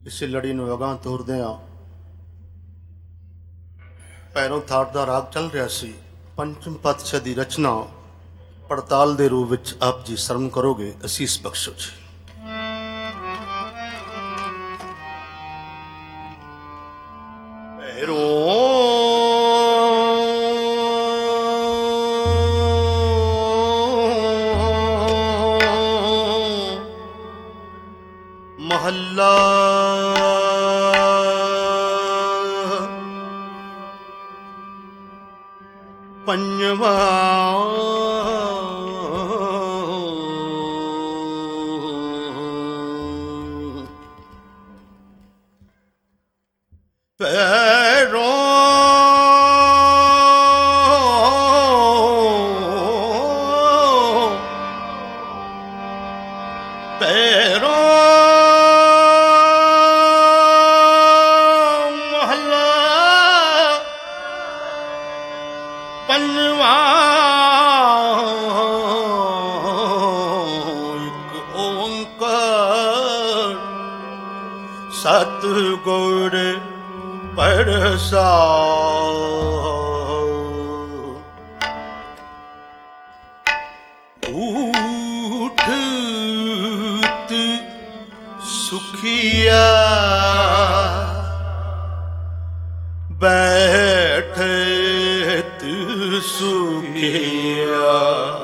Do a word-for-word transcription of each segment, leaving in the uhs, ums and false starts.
ਇਸੇ ਲੜੀ ਨੂੰ ਅਗਾਂਹ ਤੋਰਦੇ ਹਾਂ। ਪੈਰੋਂ ਥਾਟ ਦਾ ਰਾਗ ਚੱਲ ਰਿਹਾ ਸੀ। ਪੰਚਮ ਪਾਤਸ਼ਾਹ ਦੀ ਰਚਨਾ ਪੜਤਾਲ ਦੇ ਰੂਪ ਵਿੱਚ ਆਪ ਜੀ ਸਰਵਣ ਕਰੋਗੇ। ਅਸੀਸ ਬਖਸ਼ੋ ਜੀ। ਪੈਰੋਂ ਮਹੱਲਾ ਪੰਜਵਾਂ। ਪੈਰੋਂ ਪੈਰੋਂ ਪੰਜਵਾਂ। ਇੱਕ ਓਂਕਾਰ ਸਤਿਗੁਰ ਪ੍ਰਸਾਦਿ। ਊਠਤ ਸੁਖੀਆ ਬੈਠਤ ਸੁਖੀਆ।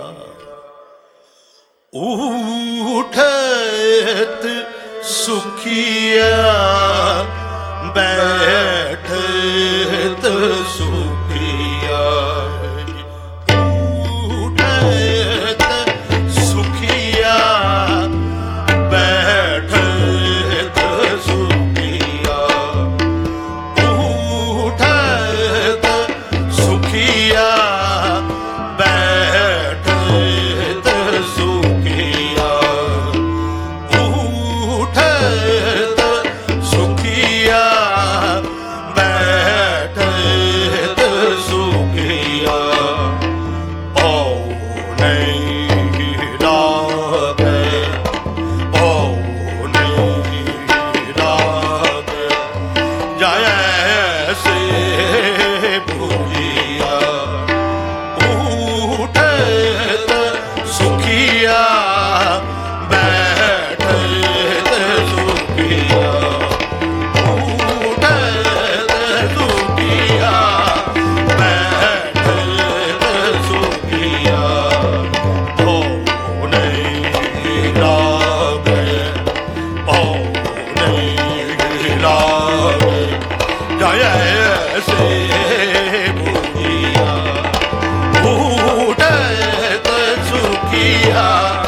ਊਠਤ ਸੁਖੀਆ ਬੈਠਤ ਸੁਖੀਆ। ਊਠਤ ਸੁਖੀਆ ਬੈਠਤ ਸੁਖੀਆ। ਊਠਤ ਸੁਖੀਆ ਬੈਠਤ ਸੁਖੀਆ। ਊਠਤ ਸੁਖੀਆ ਬੈਠਤ ਸੁਖੀਆ। ਓ ਨਹੀਂ ਲਾਗੇ, ਓ ਨਹੀਂ ਲਾਗੇ ਜਾਏ ਸੇ ਭੂਜੀਆ। ਊਠਤ ਸੁਖੀਆ ਬੈਠਤ ਸੁਖੀਆ। ਊਠਤ ਸੁਖੀਆ ਬੈਠਤ ਸੁਖੀਆ। ਓ ਨਹੀਂ ਲਾਗੇ, ਓ ਨਹੀਂ ਲਾਗੇ ਜਾਏ ਸੇ ਭੂਜੀਆ। ਊਠਤ ਸੁਖੀਆ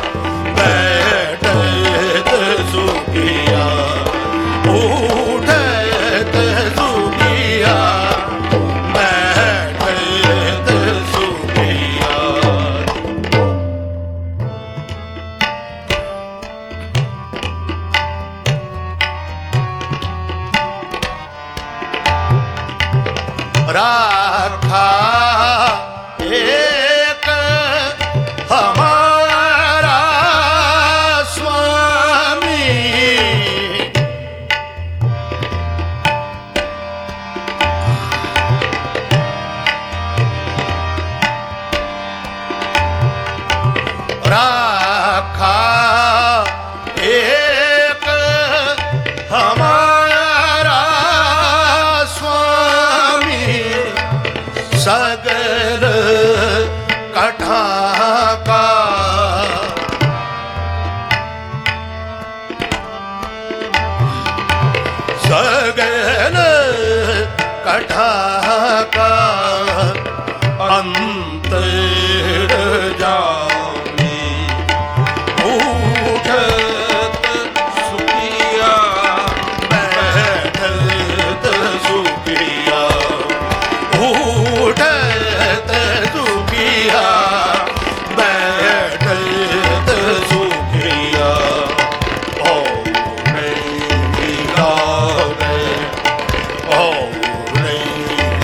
ਬੈਠਤ ਸੁਖੀਆ। ਊਠਤ ਸੁਖੀਆ ਬੈਠਤ ਸੁਖੀਆ। ਰਾਖਾ ਏਕ ਹਮਾਰਾ ਸੁਆਮੀ। ਰਾਖਾ ਏਕ ਹਮਾਰਾ ਸੁਆਮੀ। ਸਗਲ ਕਠਾ ਕਾ ਸਗਲ ਕਠਾ ਕਾ ਅੰਤਰ ਜਾਮੀ। ਊਠਤ ਸੁਖੀਆ ਬੈਠਤ ਸੁਖੀਆ। ਊਠਤ ਸੁਖੀਆ ਬੈਠਤ ਸੁਖੀਆ। ਓ ਨਹੀਂ ਲਾਗੇ, ਓ ਨਹੀਂ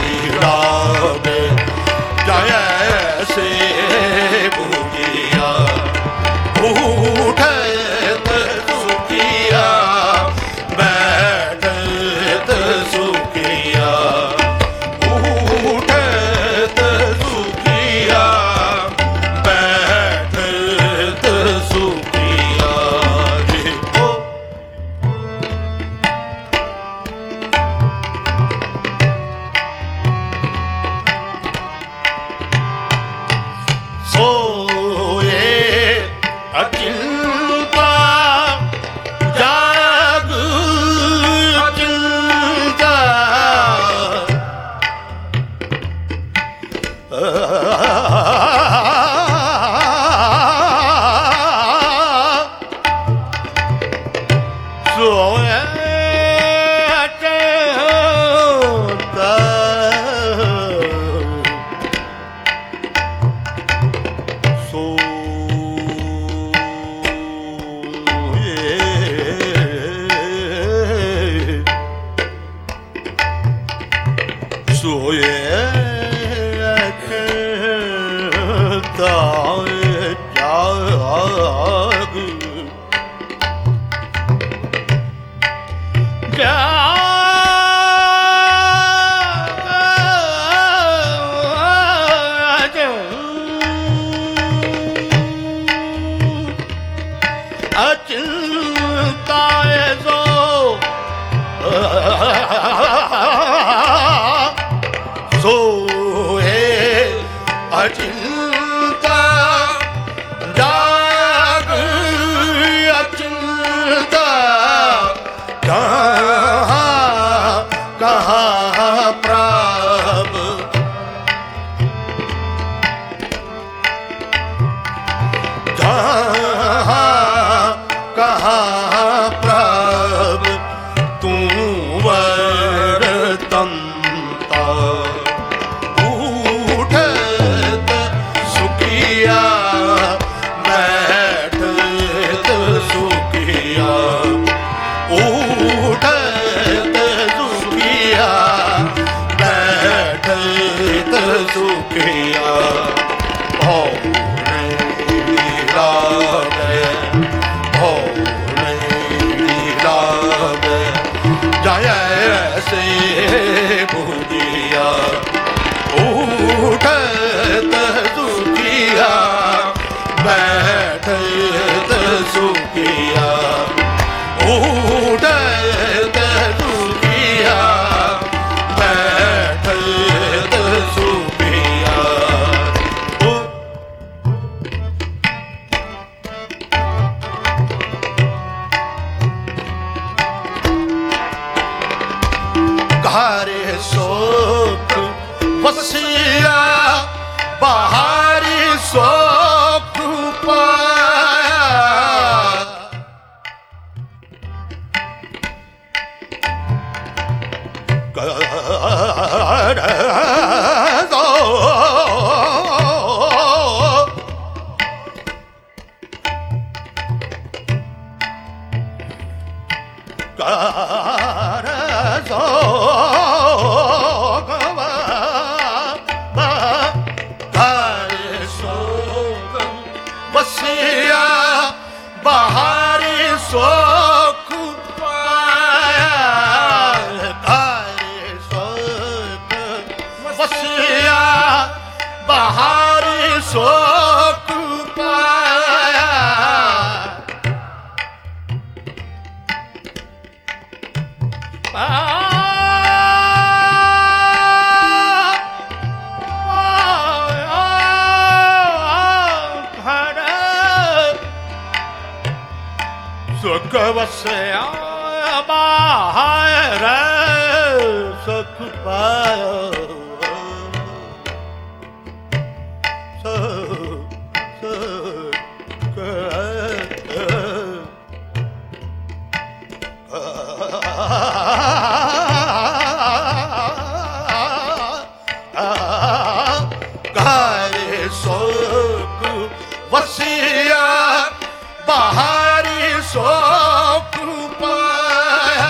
ਸੋਏ ਚੇਤਾ ਸੋਏ ਅਚਿੰਤਾਏ ਸੋ ਸੋਏ ਅਚਿੰਤਾ ਜਾਗ ਅਚਿੰਤਾ ਕਹਾਂ ਕਹਾਂ ਪ੍ਰਭ ਕਹਾਂ ਪ੍ਰਭ ਤੂੰ ਵਰਤੰਤਾ ਉਠਤ ਸੁਖੀਆ ਬੈਠਤ ਸੁਖੀਆ ਉਠਤ ਸੁਖੀਆ ਬੈਠਤ ਸੁਖੀਆ ਹੋ ਸੇ ਬੁਝਿਆ ਉਠਤ ਸੁਖੀਆ ਬੈਠਤ ਸੁਖੀਆ ਉਠਤ ਸੁਖੀਆ ਬੈਠਤ ਸੁਖੀਆ ਘਰੇ ਸੁਖ ਵਸਿਆ ਬਾਹਰੀ ਸੁਖ ਪਾਇਆ ਘਰ ਸੋ ਘਰ ਸੋ ਵਸਿਆ ਬਾਹਰੀ ਸੁਖ ਪਾਇਆ ਘਰ ਸੁਖ ਵਸਿਆ ਬਾਹਰੀ ਸੁਖ ਪਾਇਆ ਸੁਖ ਵਸਿਆ ਬਾਹਰ ਸੁਖ ਪਾਇਆ ਘਰੇ ਸੁਖ ਵਸਿਆ ਬਾਹਰੀ ਸੁਖ ਪਾਇਆ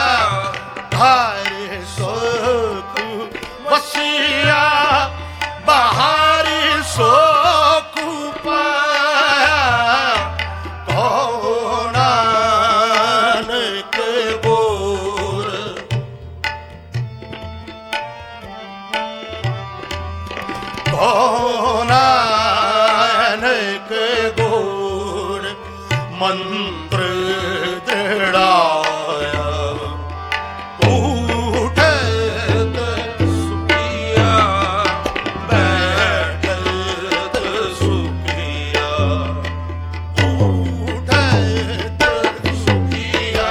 ਘਰੇ ਸੁਖ ਵਸਿਆ ਬਾਹਰੀ ਸੁਖ ਪਾਇਆ ਕੋ ਨਾਨਕ ਬੋਲ ਕੋ ਨਾਨਕ ਬੋਲ ਮੰਤਰ ਦ੍ਰਿੜਾਇਆ ਉਠਤ ਸੁਖੀਆ ਬੈਠਤ ਸੁਖੀਆ ਉਠਤ ਸੁਖੀਆ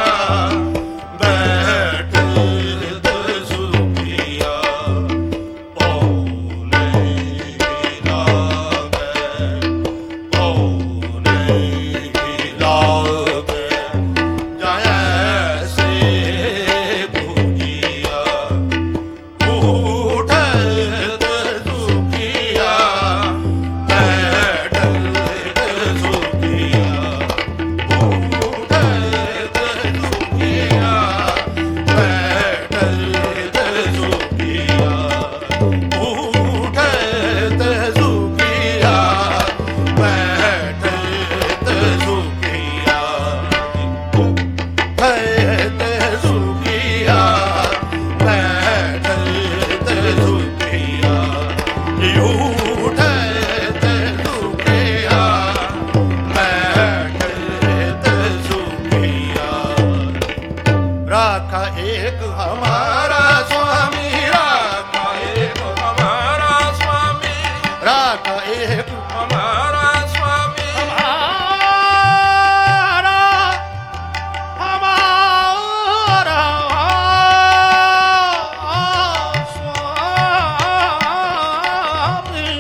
ਬੈਠਤ ਸੁਖੀਆ ਪਉਨੇ ਲਾਗੇ ਪਉਨੇ ਲਾਗੇ उठते सुखिया बैठते सुखिया उठते सुखिया बैठते सुखिया राखा एक हमारा स्वामी राखा एक हमारा स्वामी राखा एक हमारा स्वामी हमारा हमारा स्वामी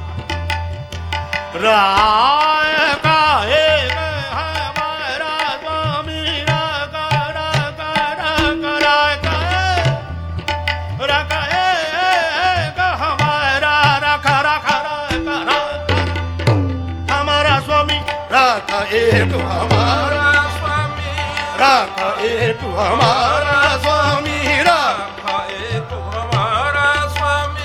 राय का एक हमारा स्वामी राखा राखा राखा राखा राखा एक हमारा राखा राखा राखा राखा हमारा स्वामी राखा एक हमारा स्वामी राखा एक हमारा स्वामी राखा एक हमारा स्वामी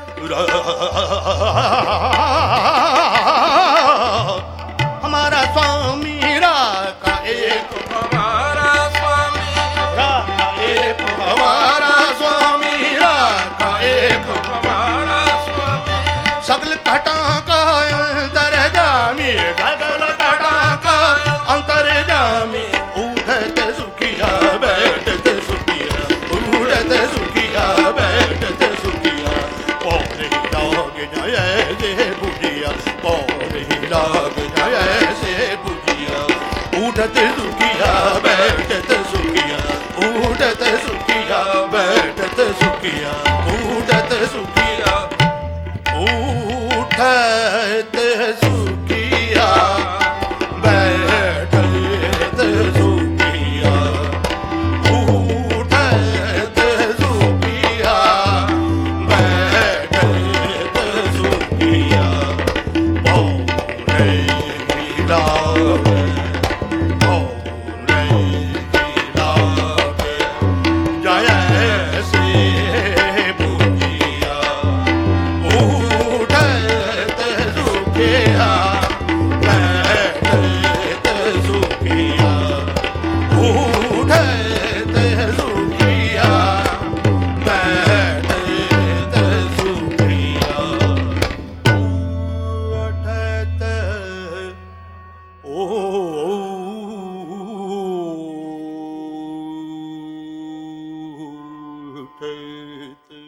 हमारा स्वामी राखा एक हमारा स्वामी राखा एक हमारा स्वामी राखा एक हमारा स्वामी सगल घटा का अंतर जामी सगल घटा का अंतर जामी उठते सुखिया बैठते सुखिया उठते सुखिया बैठते सुखिया पौधे लाग जाए से बुझिया पौधे लाग जाए से बुझिया उठते सुखिया बैठते सुखिया उठते सुखिया बैठते सुखिया उठते सुखिया उठते सुखिया बैठते सुखिया उठते सुखिया बैठते सुखिया पौरे लागे पौरे लागे जाए से बुझिया उठते सुखिया बैठते सुखिया उठते सुखिया बैठते सुखिया उठते ओ उठते